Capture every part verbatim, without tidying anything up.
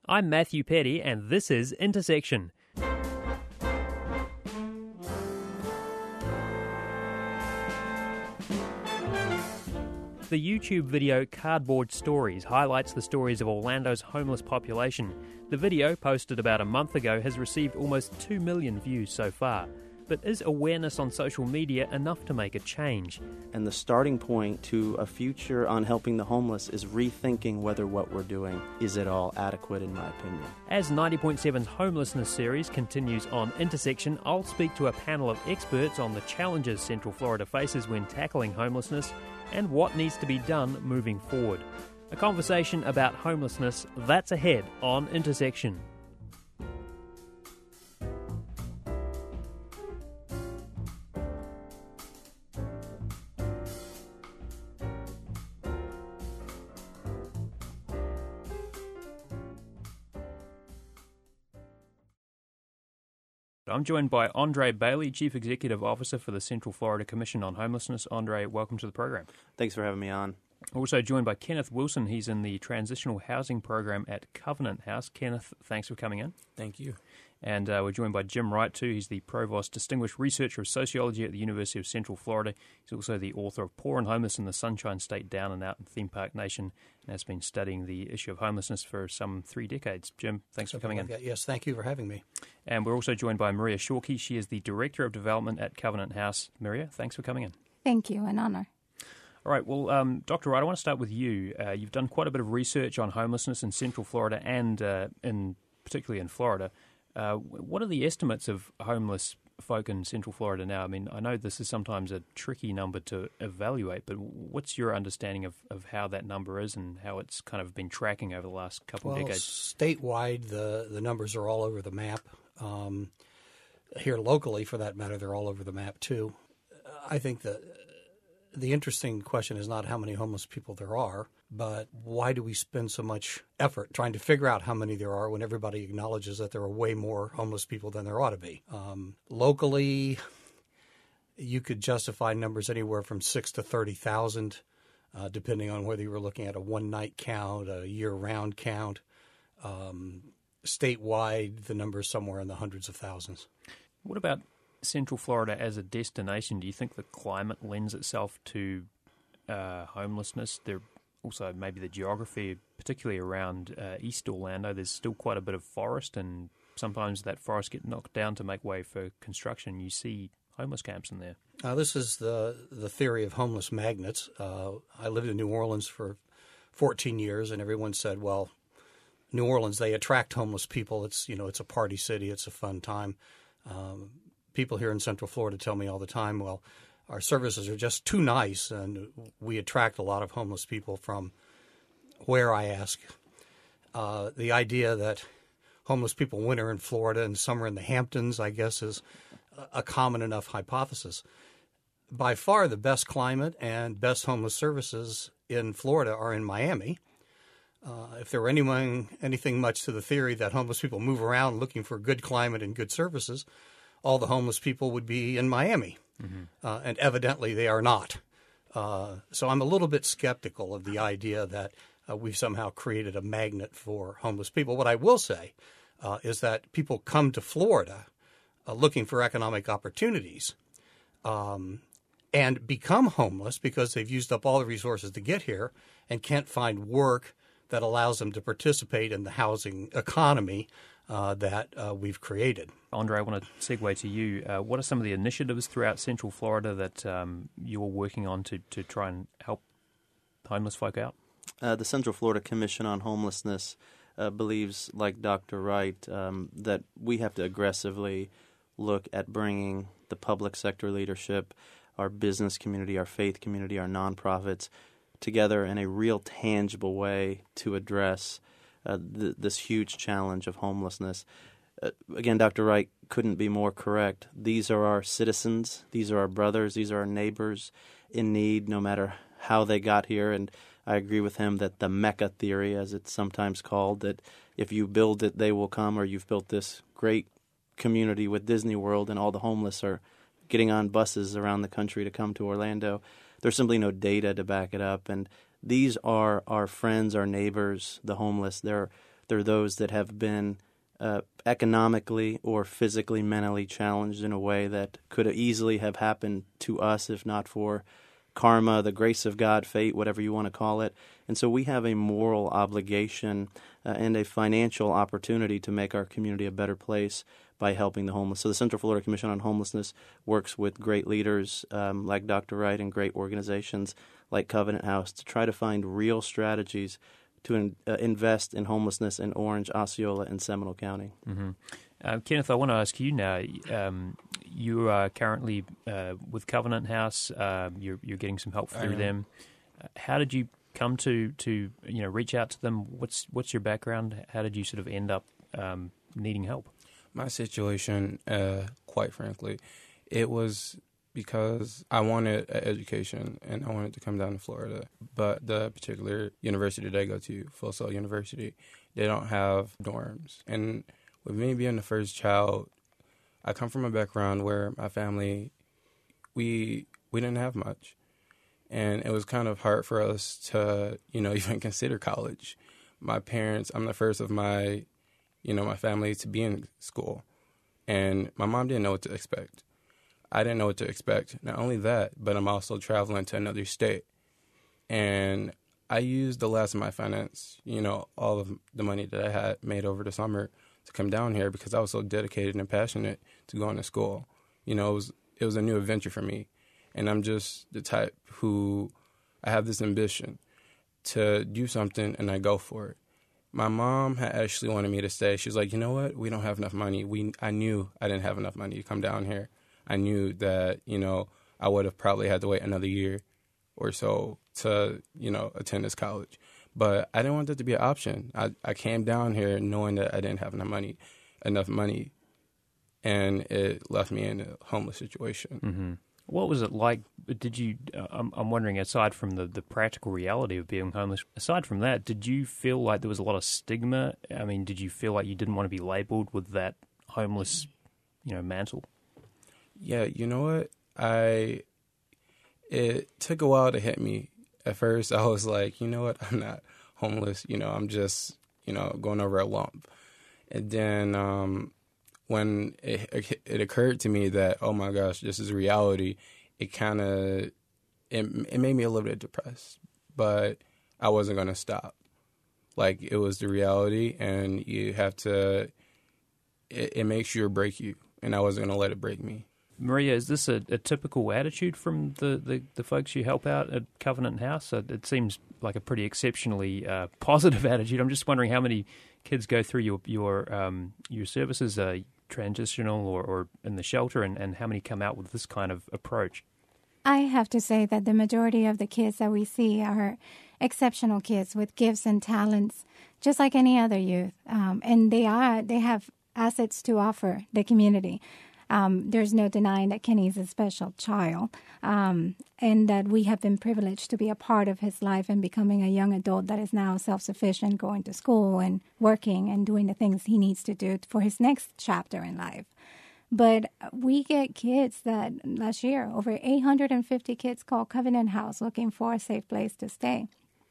I'm Matthew Petty, and this is Intersection. The YouTube video Cardboard Stories highlights the stories of Orlando's homeless population. The video, posted about a month ago, has received almost two million views so far. But is awareness on social media enough to make a change? And the starting point to a future on helping the homeless is rethinking whether what we're doing is at all adequate, in my opinion. As ninety point seven's Homelessness series continues on Intersection, I'll speak to a panel of experts on the challenges Central Florida faces when tackling homelessness and what needs to be done moving forward. A conversation about homelessness, that's ahead on Intersection. I'm joined by Andre Bailey, Chief Executive Officer for the Central Florida Commission on Homelessness. Andre, welcome to the program. Thanks for having me on. Also joined by Kenneth Wilson. He's in the Transitional Housing Program at Covenant House. Kenneth, thanks for coming in. Thank you. And uh, we're joined by Jim Wright, too. He's the Provost Distinguished Researcher of Sociology at the University of Central Florida. He's also the author of Poor and Homeless in the Sunshine State, Down and Out in Theme Park Nation, and has been studying the issue of homelessness for some three decades. Jim, thanks for coming in. Yes, thank you for having me. And we're also joined by Maria Shorkey. She is the Director of Development at Covenant House. Maria, thanks for coming in. Thank you, an honor. All right, well, um, Doctor Wright, I want to start with you. Uh, you've done quite a bit of research on homelessness in Central Florida and uh, in particularly in Florida. Uh, what are the estimates of homeless folk in Central Florida now? I mean, I know this is sometimes a tricky number to evaluate, but what's your understanding of, of how that number is and how it's kind of been tracking over the last couple well, of decades? Statewide, the, the numbers are all over the map. Um, here locally, for that matter, they're all over the map, too. I think that the interesting question is not how many homeless people there are, but why do we spend so much effort trying to figure out how many there are when everybody acknowledges that there are way more homeless people than there ought to be? Um, locally, you could justify numbers anywhere from six to thirty thousand, uh, depending on whether you were looking at a one-night count, a year-round count. Um, statewide, the number is somewhere in the hundreds of thousands. What about Central Florida as a destination? Do you think the climate lends itself to uh, homelessness? There also maybe the geography, particularly around uh, East Orlando. There's still quite a bit of forest, and sometimes that forest gets knocked down to make way for construction. You see homeless camps in there. Uh, this is the the theory of homeless magnets. Uh, I lived in New Orleans for fourteen years, and everyone said, "Well, New Orleans, they attract homeless people. It's you know it's a party city. It's a fun time." Um, People here in Central Florida tell me all the time, well, our services are just too nice, and we attract a lot of homeless people from where, I ask. Uh, the idea that homeless people winter in Florida and summer in the Hamptons, I guess, is a common enough hypothesis. By far, the best climate and best homeless services in Florida are in Miami. Uh, if there were anything, anything much to the theory that homeless people move around looking for good climate and good services, all the homeless people would be in Miami, mm-hmm. uh, and evidently they are not. Uh, so I'm a little bit skeptical of the idea that uh, we've somehow created a magnet for homeless people. What I will say uh, is that people come to Florida uh, looking for economic opportunities um, and become homeless because they've used up all the resources to get here and can't find work that allows them to participate in the housing economy uh, that uh, we've created. Andre, I want to segue to you. Uh, what are some of the initiatives throughout Central Florida that um, you're working on to, to try and help homeless folk out? Uh, the Central Florida Commission on Homelessness uh, believes, like Doctor Wright, um, that we have to aggressively look at bringing the public sector leadership, our business community, our faith community, our nonprofits together in a real tangible way to address uh, th- this huge challenge of homelessness. Uh, again, Doctor Wright couldn't be more correct. These are our citizens. These are our brothers. These are our neighbors in need, no matter how they got here. And I agree with him that the Mecca theory, as it's sometimes called, that if you build it, they will come, or you've built this great community with Disney World and all the homeless are getting on buses around the country to come to Orlando. There's simply no data to back it up. And these are our friends, our neighbors, the homeless. They're There are those that have been uh, economically or physically, mentally challenged in a way that could easily have happened to us if not for karma, the grace of God, fate, whatever you want to call it. And so we have a moral obligation uh, and a financial opportunity to make our community a better place by helping the homeless. So the Central Florida Commission on Homelessness works with great leaders um, like Doctor Wright and great organizations like Covenant House to try to find real strategies to in, uh, invest in homelessness in Orange, Osceola, and Seminole County. Mm-hmm. Uh, Kenneth, I want to ask you now. Um, you are currently uh, with Covenant House. Uh, you're, you're getting some help through them. Uh, how did you come to, to you know reach out to them? What's what's your background? How did you sort of end up um, needing help? My situation, uh, quite frankly, it was because I wanted an education and I wanted to come down to Florida. But the particular university that I go to, Full Sail University, they don't have dorms. And with me being the first child, I come from a background where my family, we we didn't have much. And it was kind of hard for us to, you know, even consider college. My parents, I'm the first of my, you know, my family to be in school. And my mom didn't know what to expect. I didn't know what to expect. Not only that, but I'm also traveling to another state. And I used the last of my finance, you know, all of the money that I had made over the summer to come down here because I was so dedicated and passionate to going to school. You know, it was it was a new adventure for me. And I'm just the type who, I have this ambition to do something and I go for it. My mom had actually wanted me to stay. She was like, you know what? We don't have enough money. We I knew I didn't have enough money to come down here. I knew that, you know, I would have probably had to wait another year or so to, you know, attend this college. But I didn't want that to be an option. I, I came down here knowing that I didn't have enough money, enough money, and it left me in a homeless situation. Mm-hmm. What was it like? Did you? Uh, I'm, I'm wondering, aside from the, the practical reality of being homeless, aside from that, did you feel like there was a lot of stigma? I mean, did you feel like you didn't want to be labelled with that homeless, you know, mantle? Yeah, you know what? I it took a while to hit me. At first, I was like, you know what? I'm not homeless. You know, I'm just, you know, going over a lump. And then um, when it, it occurred to me that, oh my gosh, this is reality, it kind of, it, it made me a little bit depressed. But I wasn't going to stop. Like, it was the reality, and you have to, it, it makes you or break you. And I wasn't going to let it break me. Maria, is this a, a typical attitude from the, the, the folks you help out at Covenant House? It, it seems like a pretty exceptionally uh, positive attitude. I'm just wondering how many kids go through your your um, your services, uh, transitional or, or in the shelter, and, and how many come out with this kind of approach? I have to say that the majority of the kids that we see are exceptional kids with gifts and talents, just like any other youth, um, and they are they have assets to offer the community. Um, there's no denying that Kenny is a special child, um, and that we have been privileged to be a part of his life and becoming a young adult that is now self-sufficient, going to school and working and doing the things he needs to do for his next chapter in life. But we get kids that last year, over eight hundred fifty kids called Covenant House looking for a safe place to stay.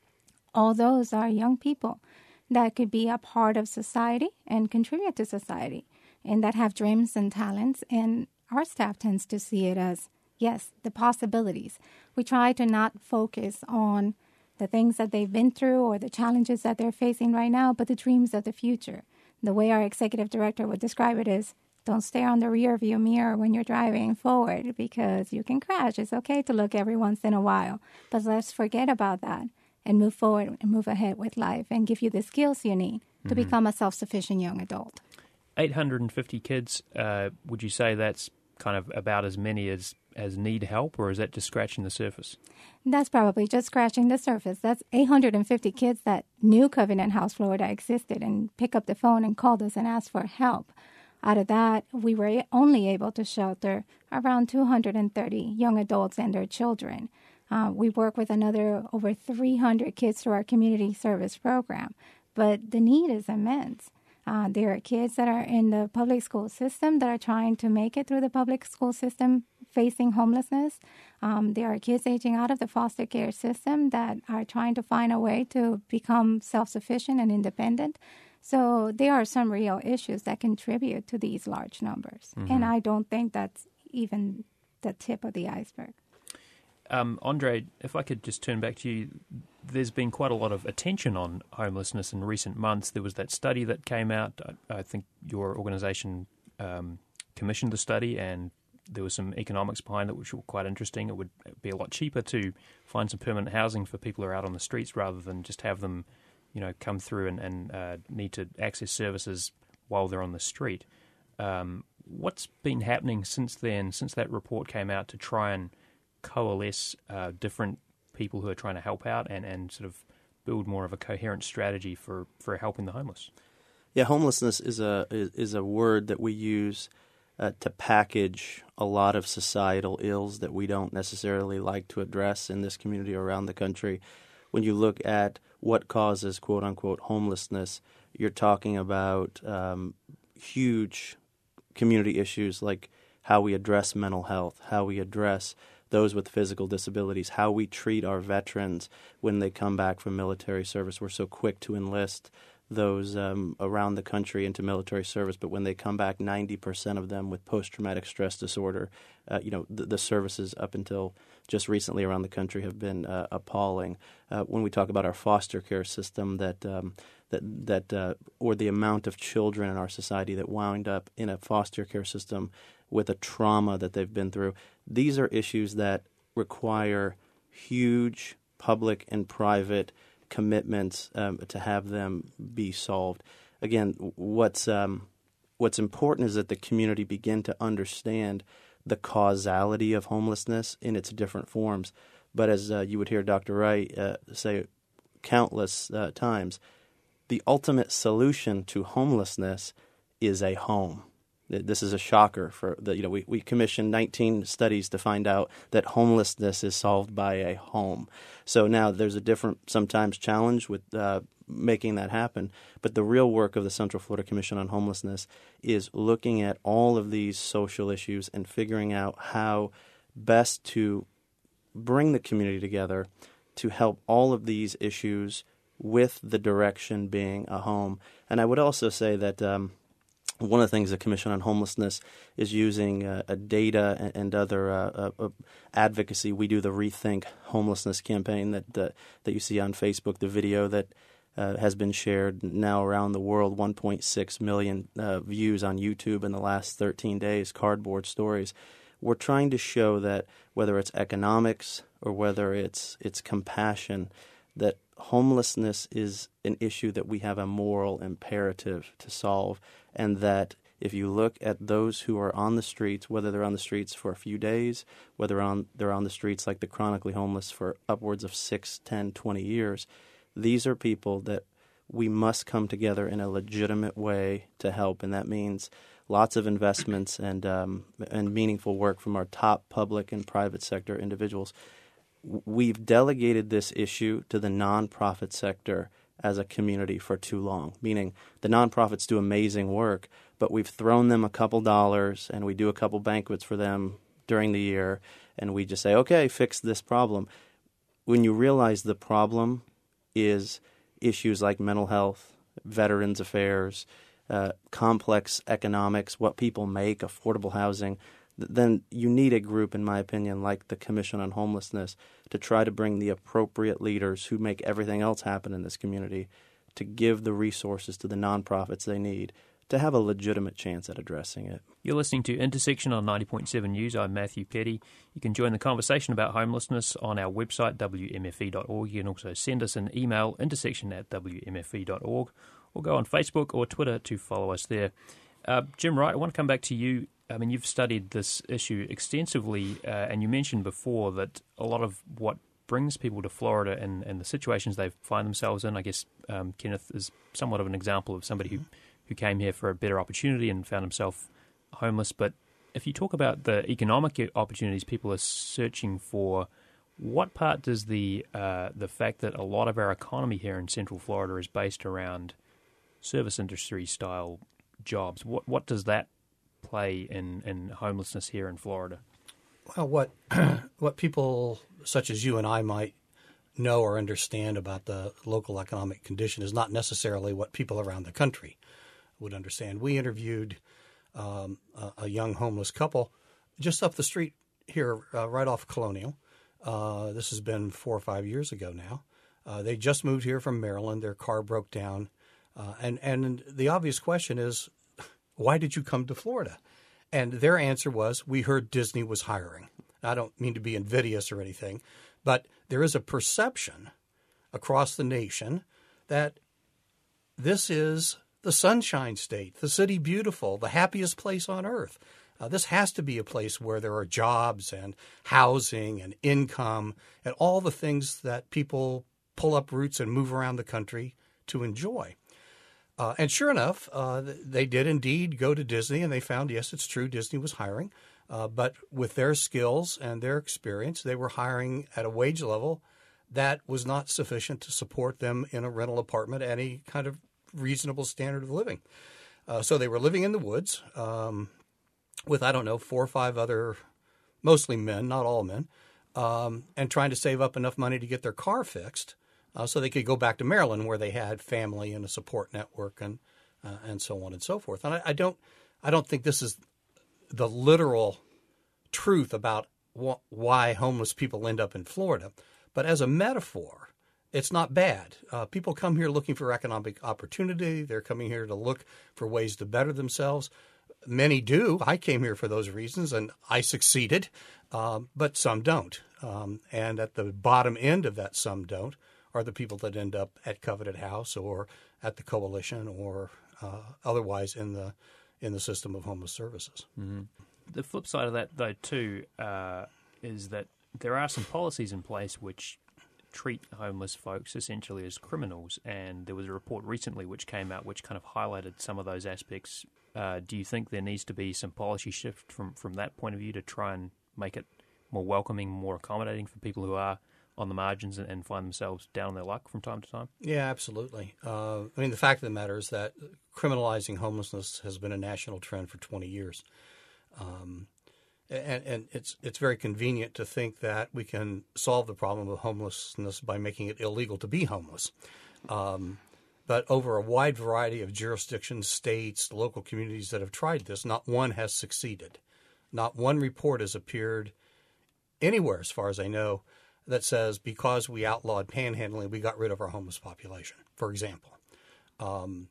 All those are young people that could be a part of society and contribute to society, and that have dreams and talents, and our staff tends to see it as, yes, the possibilities. We try to not focus on the things that they've been through or the challenges that they're facing right now, but the dreams of the future. The way our executive director would describe it is, don't stare on the rear view mirror when you're driving forward because you can crash. It's okay to look every once in a while, but let's forget about that and move forward and move ahead with life and give you the skills you need to mm-hmm. become a self-sufficient young adult. eight hundred fifty kids, uh, would you say that's kind of about as many as, as need help, or is that just scratching the surface? That's probably just scratching the surface. That's eight hundred fifty kids that knew Covenant House Florida existed and pick up the phone and called us and asked for help. Out of that, we were only able to shelter around two hundred thirty young adults and their children. Uh, we work with another over three hundred kids through our community service program, but the need is immense. Uh, there are kids that are in the public school system that are trying to make it through the public school system facing homelessness. Um, there are kids aging out of the foster care system that are trying to find a way to become self-sufficient and independent. So there are some real issues that contribute to these large numbers. Mm-hmm. And I don't think that's even the tip of the iceberg. Um, Andre, if I could just turn back to you, there's been quite a lot of attention on homelessness in recent months. There was that study that came out. I, I think your organisation um, commissioned the study, and there was some economics behind it which were quite interesting. It would be a lot cheaper to find some permanent housing for people who are out on the streets rather than just have them, you know, come through and, and uh, need to access services while they're on the street. Um, what's been happening since then, since that report came out, to try and coalesce uh, different people who are trying to help out and, and sort of build more of a coherent strategy for, for helping the homeless? Yeah, homelessness is a is, is a word that we use uh, to package a lot of societal ills that we don't necessarily like to address in this community or around the country. When you look at what causes quote-unquote homelessness, you're talking about um, huge community issues like how we address mental health, how we address those with physical disabilities, how we treat our veterans when they come back from military service. We're so quick to enlist those um, around the country into military service, but when they come back, ninety percent of them with post-traumatic stress disorder. Uh, you know, the, the services up until just recently around the country have been uh, appalling. Uh, when we talk about our foster care system, that um, that that uh, or the amount of children in our society that wound up in a foster care system with a trauma that they've been through, these are issues that require huge public and private commitments um, to have them be solved. Again, what's um, what's important is that the community begin to understand the causality of homelessness in its different forms. But as uh, you would hear Doctor Wright uh, say countless uh, times, the ultimate solution to homelessness is a home. This is a shocker. For the, you know, we, we commissioned nineteen studies to find out that homelessness is solved by a home. So now there's a different, sometimes challenge with uh, making that happen. But the real work of the Central Florida Commission on Homelessness is looking at all of these social issues and figuring out how best to bring the community together to help all of these issues, with the direction being a home. And I would also say that um, one of the things the Commission on Homelessness is using uh, a data and, and other uh, uh, advocacy. We do the Rethink Homelessness campaign that uh, that you see on Facebook, the video that uh, has been shared now around the world, one point six million uh, views on YouTube in the last thirteen days, Cardboard Stories. We're trying to show that whether it's economics or whether it's it's compassion, that homelessness is an issue that we have a moral imperative to solve, and that if you look at those who are on the streets, whether they're on the streets for a few days, whether on, they're on the streets like the chronically homeless for upwards of six, ten, twenty years, these are people that we must come together in a legitimate way to help, and that means lots of investments and um, and meaningful work from our top public and private sector individuals. We've delegated this issue to the nonprofit sector as a community for too long, meaning the nonprofits do amazing work, but we've thrown them a couple dollars and we do a couple banquets for them during the year, and we just say, okay, fix this problem. When you realize the problem is issues like mental health, veterans affairs, uh, complex economics, what people make, affordable housing, then you need a group, in my opinion, like the Commission on Homelessness to try to bring the appropriate leaders who make everything else happen in this community to give the resources to the nonprofits they need to have a legitimate chance at addressing it. You're listening to Intersection on ninety point seven News. I'm Matthew Petty. You can join the conversation about homelessness on our website, w m f e dot org. You can also send us an email, intersection at w m f e dot org, or go on Facebook or Twitter to follow us there. Uh, Jim Wright, I want to come back to you. I mean, you've studied this issue extensively, uh, and you mentioned before that a lot of what brings people to Florida and, and the situations they find themselves in, I guess um, Kenneth is somewhat of an example of somebody who, who came here for a better opportunity and found himself homeless. But if you talk about the economic opportunities people are searching for, what part does the uh, the fact that a lot of our economy here in Central Florida is based around service industry style jobs, what what does that play in, in homelessness here in Florida? Well, what what people such as you and I might know or understand about the local economic condition is not necessarily what people around the country would understand. We interviewed um, a, a young homeless couple just up the street here, uh, right off Colonial. Uh, this has been four or five years ago now. Uh, they just moved here from Maryland. Their car broke down. Uh, and, and the obvious question is, why did you come to Florida? And their answer was, we heard Disney was hiring. I don't mean to be invidious or anything, but there is a perception across the nation that this is the Sunshine State, the City Beautiful, the happiest place on earth. Uh, this has to be a place where there are jobs and housing and income and all the things that people pull up roots and move around the country to enjoy. Uh, and sure enough, uh, they did indeed go to Disney, and they found, yes, it's true, Disney was hiring. Uh, but with their skills and their experience, they were hiring at a wage level that was not sufficient to support them in a rental apartment at any kind of reasonable standard of living. Uh, so they were living in the woods um, with, I don't know, four or five other, mostly men, not all men, um, and trying to save up enough money to get their car fixed uh, so they could go back to Maryland where they had family and a support network and uh, and so on and so forth. And I, I don't I don't think this is the literal truth about wh- why homeless people end up in Florida. But as a metaphor, it's not bad. Uh, people come here looking for economic opportunity. They're coming here to look for ways to better themselves. Many do. I came here for those reasons, and I succeeded, um, but some don't. Um, and at the bottom end of that some don't are the people that end up at Covenant House or at the Coalition or uh, otherwise in the in the system of homeless services. Mm-hmm. The flip side of that, though, too, uh, is that there are some policies in place which treat homeless folks essentially as criminals, and there was a report recently which came out which kind of highlighted some of those aspects. Uh, do you think there needs to be some policy shift from, from that point of view to try and make it more welcoming, more accommodating for people who are on the margins and, and find themselves down on their luck from time to time? Yeah, absolutely. Uh, I mean, the fact of the matter is that criminalizing homelessness has been a national trend for twenty years. Um, and, and it's it's very convenient to think that we can solve the problem of homelessness by making it illegal to be homeless. Um, but over a wide variety of jurisdictions, states, local communities that have tried this, not one has succeeded. Not one report has appeared anywhere, as far as I know, that says because we outlawed panhandling, we got rid of our homeless population, for example. Um,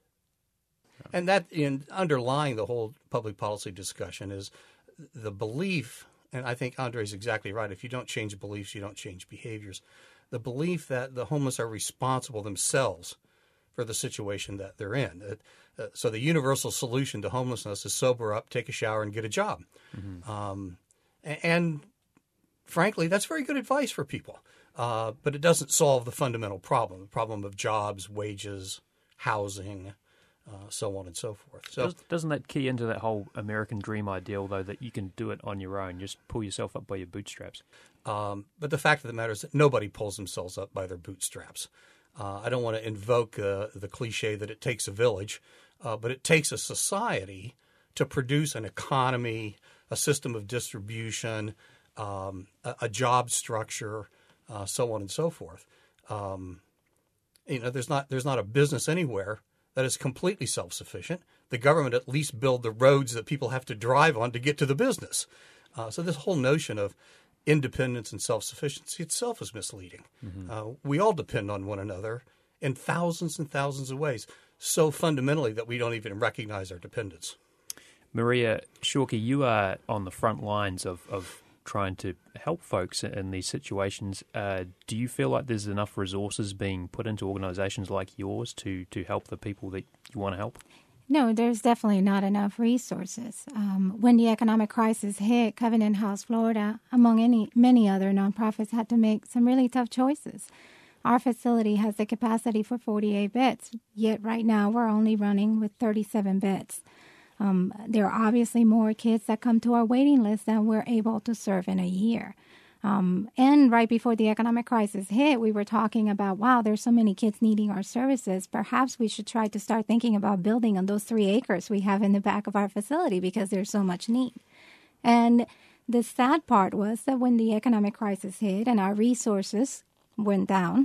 and that in underlying the whole public policy discussion is the belief, and I think Andre's exactly right, if you don't change beliefs, you don't change behaviors. The belief that the homeless are responsible themselves for the situation that they're in. Uh, so the universal solution to homelessness is sober up, take a shower, and get a job. Mm-hmm. Um, and, and frankly, that's very good advice for people. Uh, but it doesn't solve the fundamental problem, the problem of jobs, wages, housing, uh, so on and so forth. So, doesn't that key into that whole American dream ideal, though, that you can do it on your own, just pull yourself up by your bootstraps? Um, but the fact of the matter is that nobody pulls themselves up by their bootstraps. Uh, I don't want to invoke uh, the cliche that it takes a village, uh, but it takes a society to produce an economy, a system of distribution, um, a, a job structure, uh, so on and so forth. Um, you know, there's not there's not a business anywhere that is completely self-sufficient. The government at least build the roads that people have to drive on to get to the business. Uh, so this whole notion of independence and self-sufficiency itself is misleading. Mm-hmm. Uh, we all depend on one another in thousands and thousands of ways, so fundamentally that we don't even recognize our dependence. Maria Shawkey, you are on the front lines of, of trying to help folks in these situations. Uh, do you feel like there's enough resources being put into organizations like yours to, to help the people that you want to help? No, there's definitely not enough resources. Um, when the economic crisis hit, Covenant House Florida, among any many other nonprofits, had to make some really tough choices. Our facility has the capacity for forty-eight beds, yet right now we're only running with thirty-seven beds. Um, there are obviously more kids that come to our waiting list than we're able to serve in a year. Um, and right before the economic crisis hit, we were talking about, wow, there's so many kids needing our services. Perhaps we should try to start thinking about building on those three acres we have in the back of our facility because there's so much need. And the sad part was that when the economic crisis hit and our resources went down.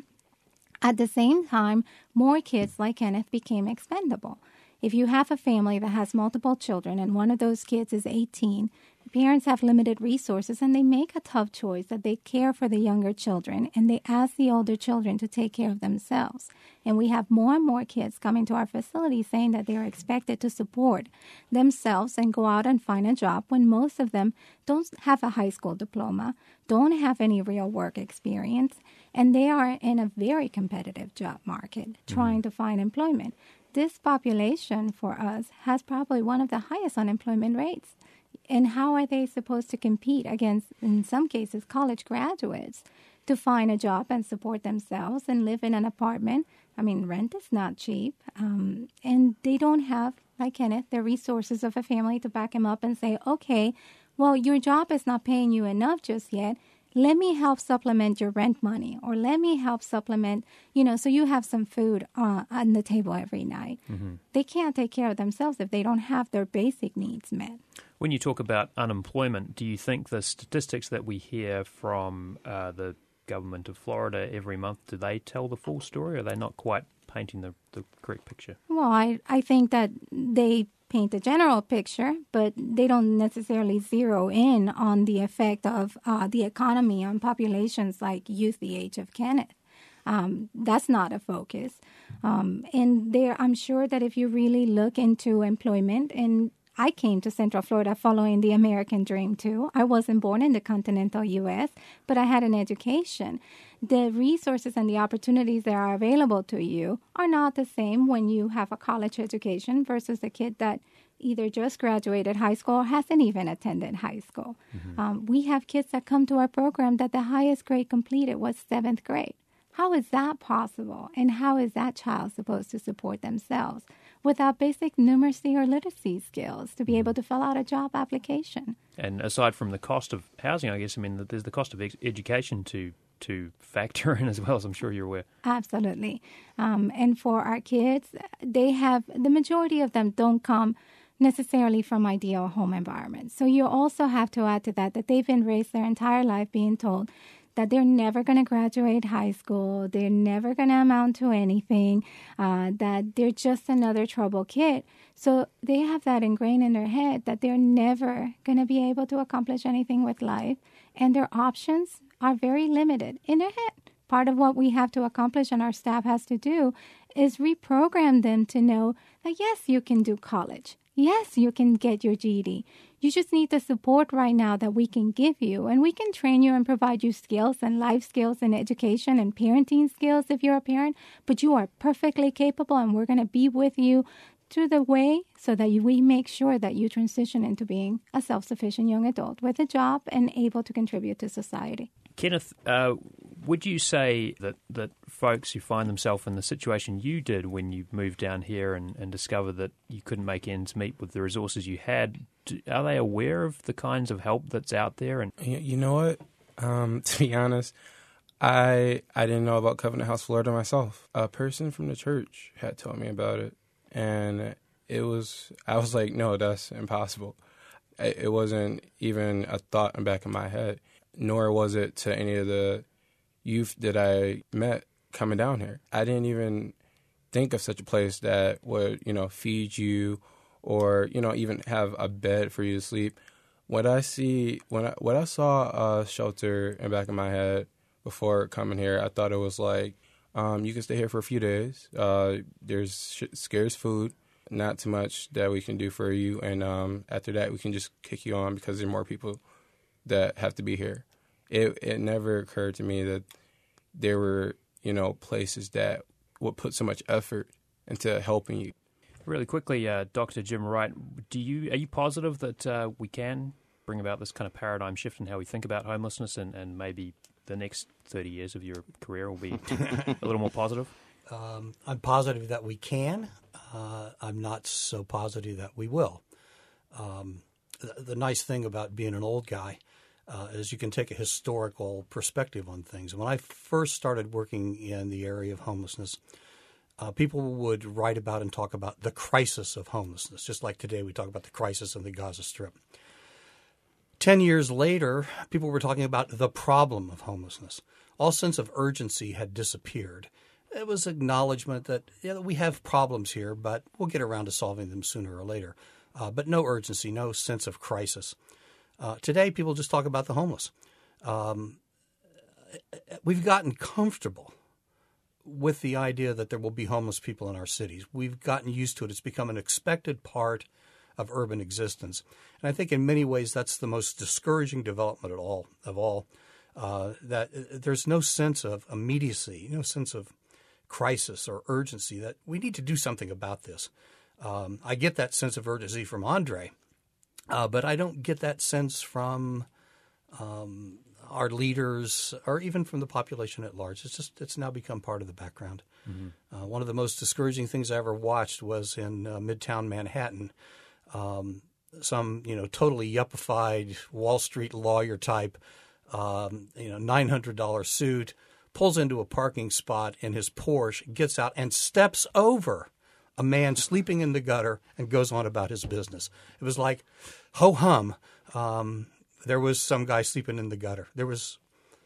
At the same time, more kids like Kenneth became expendable. If you have a family that has multiple children and one of those kids is eighteen, parents have limited resources and they make a tough choice that they care for the younger children and they ask the older children to take care of themselves. And we have more and more kids coming to our facility saying that they are expected to support themselves and go out and find a job when most of them don't have a high school diploma, don't have any real work experience, and they are in a very competitive job market trying mm-hmm. to find employment. This population for us has probably one of the highest unemployment rates. And how are they supposed to compete against, in some cases, college graduates to find a job and support themselves and live in an apartment? I mean, rent is not cheap. Um, and they don't have, like Kenneth, the resources of a family to back him up and say, okay, well, your job is not paying you enough just yet. Let me help supplement your rent money, or let me help supplement, you know, so you have some food uh, on the table every night. Mm-hmm. They can't take care of themselves if they don't have their basic needs met. When you talk about unemployment, do you think the statistics that we hear from uh, the government of Florida every month, do they tell the full story, or are they not quite painting the, the correct picture? Well, I, I think that they paint a general picture, but they don't necessarily zero in on the effect of uh, the economy on populations like youth the age of Kenneth. Um, that's not a focus. Um, and there, I'm sure that if you really look into employment, and I came to Central Florida following the American dream too. I wasn't born in the continental U S, but I had an education. The resources and the opportunities that are available to you are not the same when you have a college education versus a kid that either just graduated high school or hasn't even attended high school. Mm-hmm. Um, we have kids that come to our program that the highest grade completed was seventh grade. How is that possible? And how is that child supposed to support themselves without basic numeracy or literacy skills to be able to fill out a job application? And aside from the cost of housing, I guess, I mean, there's the cost of ex- education to to factor in as well, as I'm sure you're aware. Absolutely. Um, and for our kids, they have, the majority of them don't come necessarily from ideal home environments. So you also have to add to that that they've been raised their entire life being told that they're never going to graduate high school, they're never going to amount to anything, uh, that they're just another trouble kid. So they have that ingrained in their head that they're never going to be able to accomplish anything with life, and their options are very limited in their head. Part of what we have to accomplish and our staff has to do is reprogram them to know that, yes, you can do college. Yes, you can get your G E D. You just need the support right now that we can give you, and we can train you and provide you skills and life skills and education and parenting skills if you're a parent, but you are perfectly capable, and we're going to be with you through the way so that you, we make sure that you transition into being a self-sufficient young adult with a job and able to contribute to society. Kenneth, uh, would you say that, that folks who find themselves in the situation you did when you moved down here and, and discovered that you couldn't make ends meet with the resources you had, do, are they aware of the kinds of help that's out there? And you, you know what? Um, to be honest, I I didn't know about Covenant House Florida myself. A person from the church had told me about it, and it was I was like, no, that's impossible. It, it wasn't even a thought in the back of my head. Nor was it to any of the youth that I met coming down here. I didn't even think of such a place that would, you know, feed you or, you know, even have a bed for you to sleep. What I see, when I, what I saw a shelter in the back of my head before coming here, I thought it was like, um, you can stay here for a few days. Uh, there's sh- scarce food, not too much that we can do for you. And um, after that, we can just kick you on because there are more people that have to be here. It it never occurred to me that there were, you know, places that would put so much effort into helping you. Really quickly, uh, Doctor Jim Wright, do you are you positive that uh, we can bring about this kind of paradigm shift in how we think about homelessness, and, and maybe the next thirty years of your career will be a little more positive? Um, I'm positive that we can. Uh, I'm not so positive that we will. Um, the, the nice thing about being an old guy Uh, is you can take a historical perspective on things. When I first started working in the area of homelessness, uh, people would write about and talk about the crisis of homelessness, just like today we talk about the crisis of the Gaza Strip. Ten years later, people were talking about the problem of homelessness. all sense of urgency had disappeared. It was acknowledgement that yeah, we have problems here, but we'll get around to solving them sooner or later. Uh, but no urgency, no sense of crisis. Uh, today, people just talk about the homeless. Um, we've gotten comfortable with the idea that there will be homeless people in our cities. We've gotten used to it. It's become an expected part of urban existence. And I think in many ways that's the most discouraging development at all, of all, uh, that there's no sense of immediacy, no sense of crisis or urgency, that we need to do something about this. Um, I get that sense of urgency from Andre, uh, but I don't get that sense from um, our leaders or even from the population at large. It's just it's now become part of the background. Mm-hmm. Uh, one of the most discouraging things I ever watched was in uh, Midtown Manhattan. Um, some you know totally yuppified Wall Street lawyer type, um, you know nine hundred dollars suit, pulls into a parking spot in his Porsche, gets out and steps over a man sleeping in the gutter and goes on about his business. It was like, ho-hum, um, there was some guy sleeping in the gutter. There was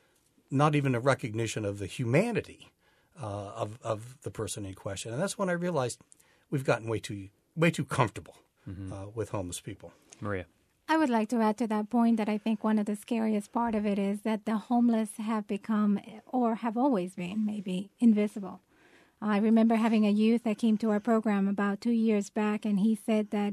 not even a recognition of the humanity uh, of, of the person in question. And that's when I realized we've gotten way too way too comfortable mm-hmm. uh, with homeless people. Maria. I would like to add to that point that I think one of the scariest part of it is that the homeless have become, or have always been, maybe, invisible. I remember having a youth that came to our program about two years back, and he said that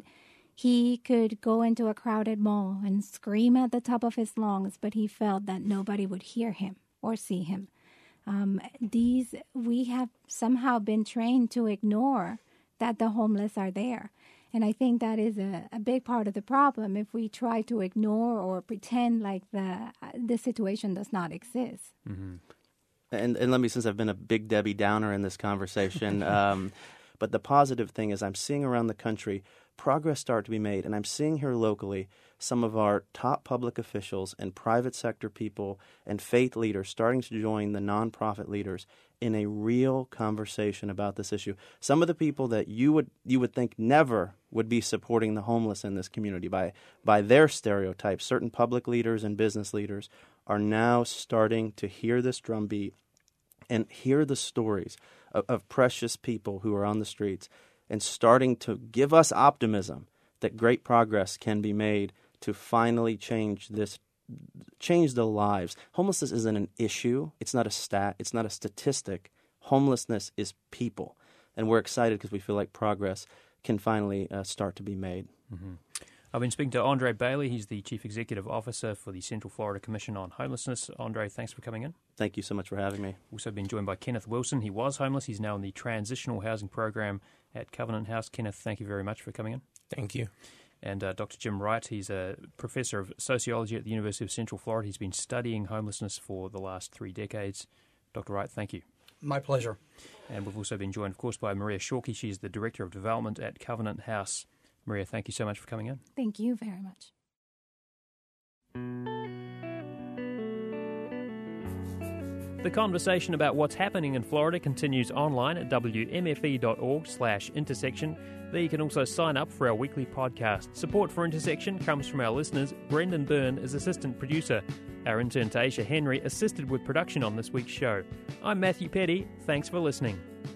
he could go into a crowded mall and scream at the top of his lungs, but he felt that nobody would hear him or see him. Um, these, we have somehow been trained to ignore that the homeless are there. And I think that is a, a big part of the problem if we try to ignore or pretend like the the situation does not exist. Mm-hmm. And, and let me, since I've been a big Debbie Downer in this conversation, um, but the positive thing is I'm seeing around the country progress start to be made, and I'm seeing here locally some of our top public officials and private sector people and faith leaders starting to join the nonprofit leaders in a real conversation about this issue. Some of the people that you would you would think never would be supporting the homeless in this community by by their stereotypes, certain public leaders and business leaders are now starting to hear this drumbeat and hear the stories of, of precious people who are on the streets and starting to give us optimism that great progress can be made to finally change this, change the lives. Homelessness isn't an issue. It's not a stat. It's not a statistic. Homelessness is people. And we're excited because we feel like progress can finally uh, start to be made. Mm-hmm. I've been speaking to Andre Bailey. He's the Chief Executive Officer for the Central Florida Commission on Homelessness. Andre, thanks for coming in. Thank you so much for having me. Also been joined by Kenneth Wilson. He was homeless. He's now in the Transitional Housing Program at Covenant House. Kenneth, thank you very much for coming in. Thank you. And uh, Doctor Jim Wright, he's a professor of sociology at the University of Central Florida. He's been studying homelessness for the last three decades. Doctor Wright, thank you. My pleasure. And we've also been joined, of course, by Maria Shorkey. She's the Director of Development at Covenant House. Maria, thank you so much for coming in. Thank you very much. The conversation about what's happening in Florida continues online at w m f e dot org slash intersection. There you can also sign up for our weekly podcast. Support for Intersection comes from our listeners. Brendan Byrne is assistant producer. Our intern Taisha Henry assisted with production on this week's show. I'm Matthew Petty. Thanks for listening.